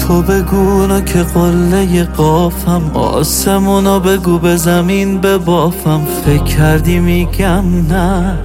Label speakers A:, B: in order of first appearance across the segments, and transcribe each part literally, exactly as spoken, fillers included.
A: تو بگو که قله قافم، آسمونو بگو به زمین ببافم. فکر کردی میگم نه،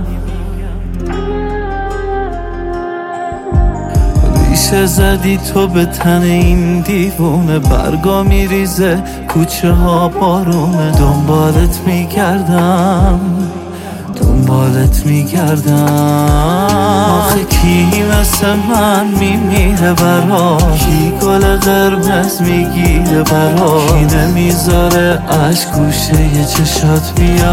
A: ریشه زدی تو به تن این دیوونه. برگا میریزه کوچه ها بارونه، دنبالت میگردم دنبالت میگردم. آخه کی مثل من میمیره برا، کی گل قرمز میگیره برا، کی نمیذاره عشق گوشه یه چشات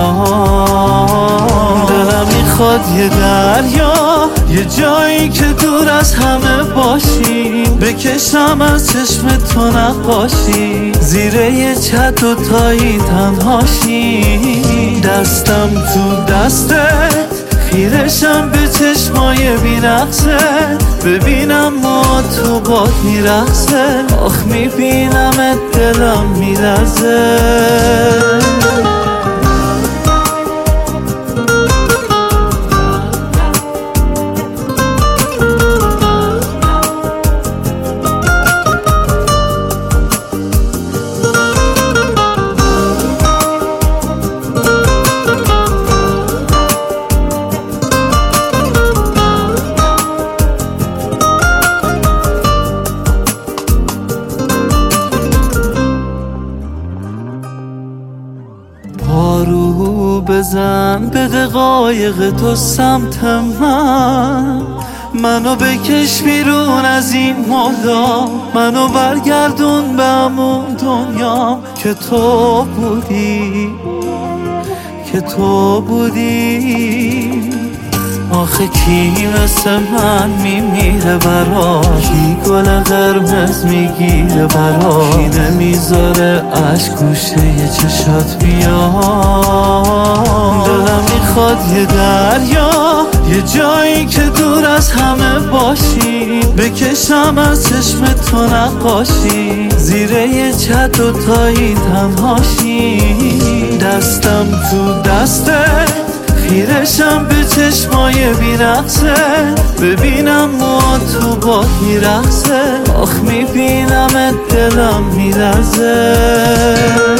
A: بیاد. دلم میخواد یه دریا، یه جایی که دور از همه باشی، بکشم از چشم تو نقاشی، زیر یه چت و تایی تنهاشی. دستم تو دستت، خیرشم به چشمای بی‌نقصت، ببینم ما تو باد میرقصه. آخ میبینم دلم میلرزه. پارو بزن به دقایق تو سمت من، منو بکش بیرون از این مولا، منو برگردون به همون دنیام که تو بودی که تو بودی. آخه کی مثل من میمیره برا، کی گل قرمز میگیره برا، کی نمیذاره عشق گوشه یه چشات بیاد. دلم میخواد یه دریا، یه جایی که دور از همه باشی، بکشم از چشم تو نقاشی، زیر یه چت و تایی تنهاشی. دستم تو دستت، خیرشم به چشمای بی‌نقصه، ببینم ما تو باد میرقصه. آخ میبینم دلم میلرزه.